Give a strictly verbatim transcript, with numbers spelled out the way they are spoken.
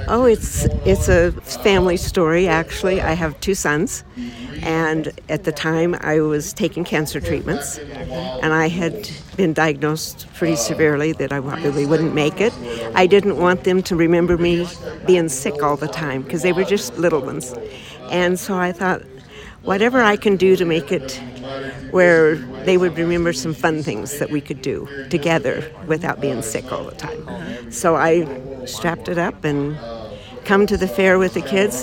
Oh, it's it's a family story, actually. I have two sons, and at the time I was taking cancer treatments, and I had been diagnosed pretty severely that I probably wouldn't make it. I didn't want them to remember me being sick all the time because they were just little ones. And so I thought, whatever I can do to make it where they would remember some fun things that we could do together without being sick all the time. So I strapped it up and come to the fair with the kids